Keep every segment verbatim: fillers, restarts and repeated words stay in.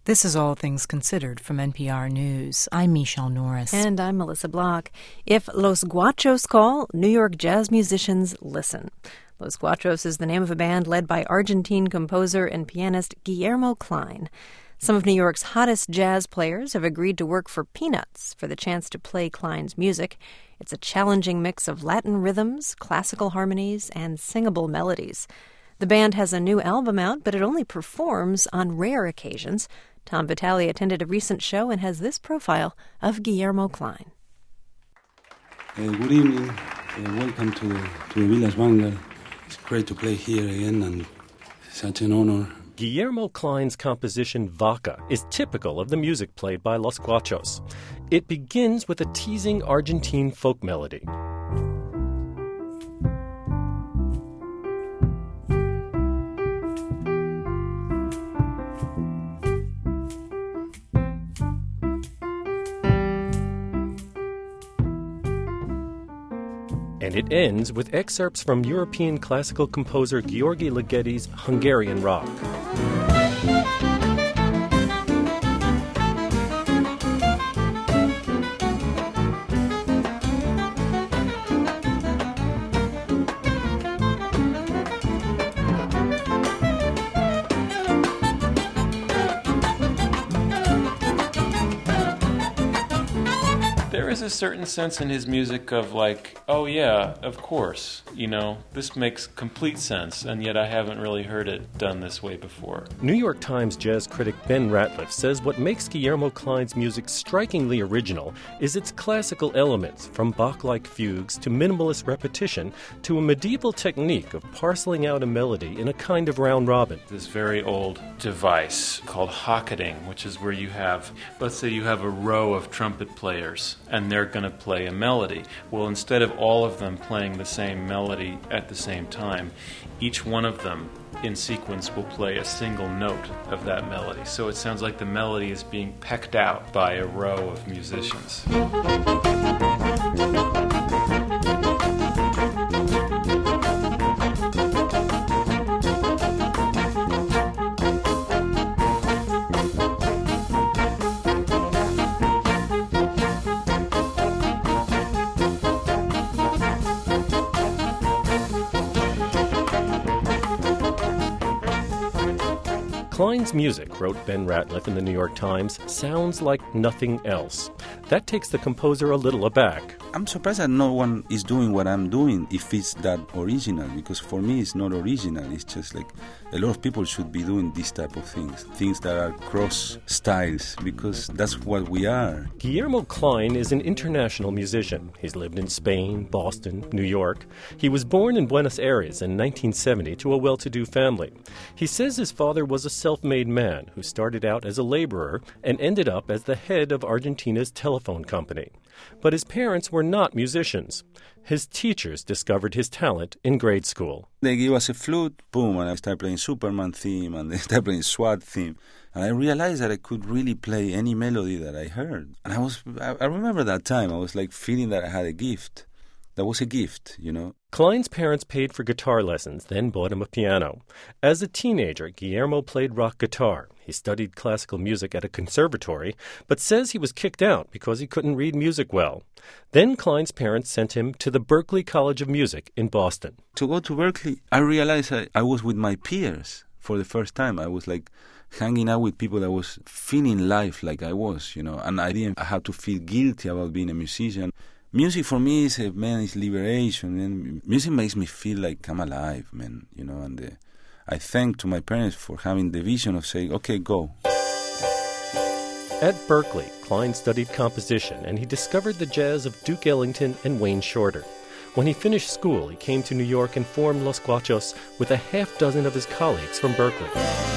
This is All Things Considered from N P R News. I'm Michelle Norris. And I'm Melissa Block. If Los Guachos call, New York jazz musicians listen. Los Guachos is the name of a band led by Argentine composer and pianist Guillermo Klein. Some of New York's hottest jazz players have agreed to work for peanuts for the chance to play Klein's music. It's a challenging mix of Latin rhythms, classical harmonies, and singable melodies. The band has a new album out, but it only performs on rare occasions. Tom Vitale attended a recent show and has this profile of Guillermo Klein. Uh, good evening. Uh, welcome to, to the Village Vanguard. It's great to play here again, and such an honor. Guillermo Klein's composition Vaca is typical of the music played by Los Guachos. It begins with a teasing Argentine folk melody. And it ends with excerpts from European classical composer György Ligeti's Hungarian rock. There is a certain sense in his music of like, oh yeah, of course, you know, this makes complete sense, and yet I haven't really heard it done this way before. New York Times jazz critic Ben Ratliff says what makes Guillermo Klein's music strikingly original is its classical elements, from Bach-like fugues to minimalist repetition to a medieval technique of parceling out a melody in a kind of round robin. This very old device called hocketing, which is where you have, let's say you have a row of trumpet players, and they're going to play a melody. Well, instead of all of them playing the same melody at the same time, each one of them in sequence will play a single note of that melody. So it sounds like the melody is being pecked out by a row of musicians. Klein's music, wrote Ben Ratliff in the New York Times, sounds like nothing else. That takes the composer a little aback. I'm surprised that no one is doing what I'm doing if it's that original, because for me it's not original. It's just like a lot of people should be doing this type of things, things that are cross styles, because that's what we are. Guillermo Klein is an international musician. He's lived in Spain, Boston, New York. He was born in Buenos Aires in nineteen seventy to a well-to-do family. He says his father was a self-made man who started out as a laborer and ended up as the head of Argentina's telephone company. But his parents were not musicians. His teachers discovered his talent in grade school. They gave us a flute, boom, and I started playing Superman theme, and they started playing SWAT theme. And I realized that I could really play any melody that I heard. And I was, I, I remember that time, I was like feeling that I had a gift. That was a gift, you know. Klein's parents paid for guitar lessons, then bought him a piano. As a teenager, Guillermo played rock guitar. He studied classical music at a conservatory, but says he was kicked out because he couldn't read music well. Then Klein's parents sent him to the Berklee College of Music in Boston. To go to Berklee, I realized I, I was with my peers for the first time. I was like hanging out with people that was feeling life like I was, you know, and I didn't have to feel guilty about being a musician. Music for me is a, man, it's liberation, man. Music makes me feel like I'm alive, man, you know, and uh, I thank to my parents for having the vision of saying, okay, go. At Berklee, Klein studied composition, and he discovered the jazz of Duke Ellington and Wayne Shorter. When he finished school, he came to New York and formed Los Guachos with a half dozen of his colleagues from Berklee.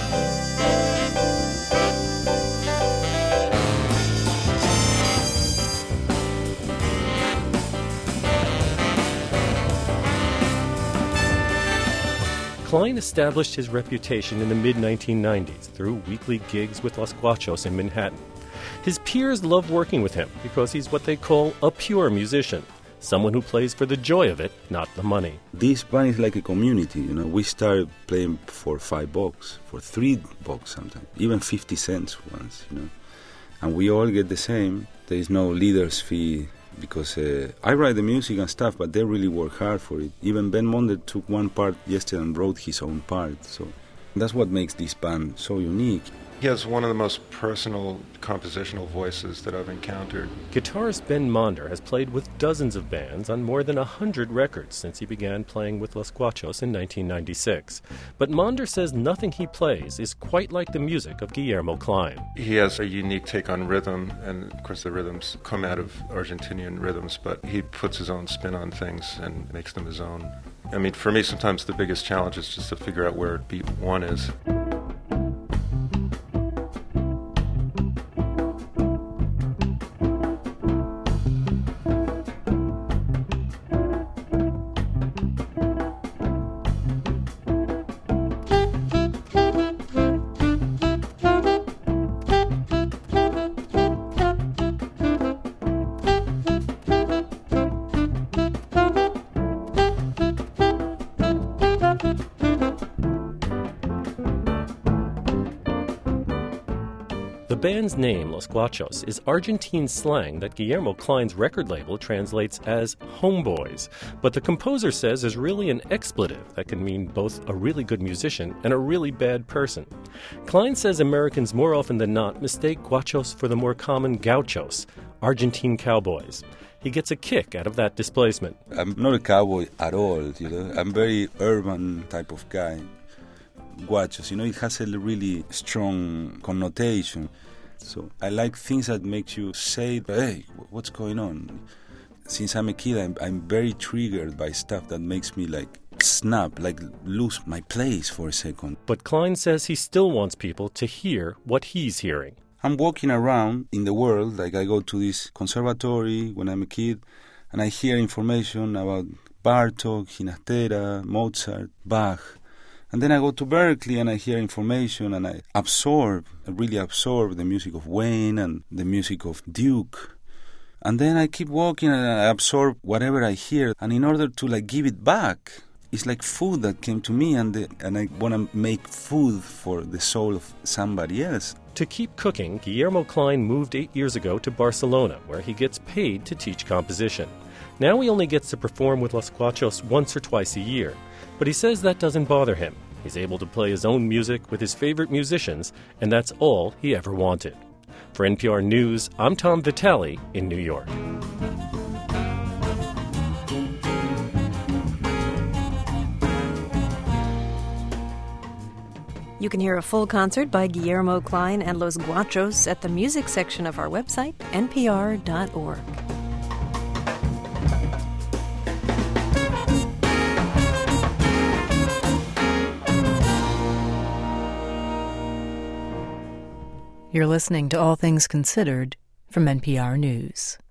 Klein established his reputation in the mid nineteen nineties through weekly gigs with Los Guachos in Manhattan. His peers love working with him because he's what they call a pure musician. someone who plays for the joy of it, not the money. This band is like a community, you know. We started playing for five bucks, for three bucks sometimes, even fifty cents once, you know. And we all get the same. There is no leader's fee because uh, I write the music and stuff, but they really work hard for it. Even Ben Monder took one part yesterday and wrote his own part. So that's what makes this band so unique. He has one of the most personal compositional voices that I've encountered. Guitarist Ben Monder has played with dozens of bands on more than a hundred records since he began playing with Los Guachos in nineteen ninety-six. But Monder says nothing he plays is quite like the music of Guillermo Klein. He has a unique take on rhythm, and of course the rhythms come out of Argentinian rhythms, but he puts his own spin on things and makes them his own. I mean, for me, sometimes the biggest challenge is just to figure out where beat one is. The band's name, Los Guachos, is Argentine slang that Guillermo Klein's record label translates as homeboys, but the composer says is really an expletive that can mean both a really good musician and a really bad person. Klein says Americans more often than not mistake guachos for the more common gauchos, Argentine cowboys. He gets a kick out of that displacement. I'm not a cowboy at all, you know. I'm very urban type of guy. Guachos, you know, it has a really strong connotation. So I like things that make you say, hey, what's going on? Since I'm a kid, I'm, I'm very triggered by stuff that makes me like snap, like lose my place for a second. But Klein says he still wants people to hear what he's hearing. I'm walking around in the world, like I go to this conservatory when I'm a kid, and I hear information about Bartók, Ginastera, Mozart, Bach. And then I go to Berkeley and I hear information and I absorb, I really absorb the music of Wayne and the music of Duke. And then I keep walking and I absorb whatever I hear. And in order to like give it back, it's like food that came to me, and the, and I want to make food for the soul of somebody else. To keep cooking, Guillermo Klein moved eight years ago to Barcelona, where he gets paid to teach composition. Now he only gets to perform with Los Guachos once or twice a year. But he says that doesn't bother him. He's able to play his own music with his favorite musicians, and that's all he ever wanted. For N P R News, I'm Tom Vitale in New York. You can hear a full concert by Guillermo Klein and Los Guachos at the music section of our website, N P R dot org. You're listening to All Things Considered from N P R News.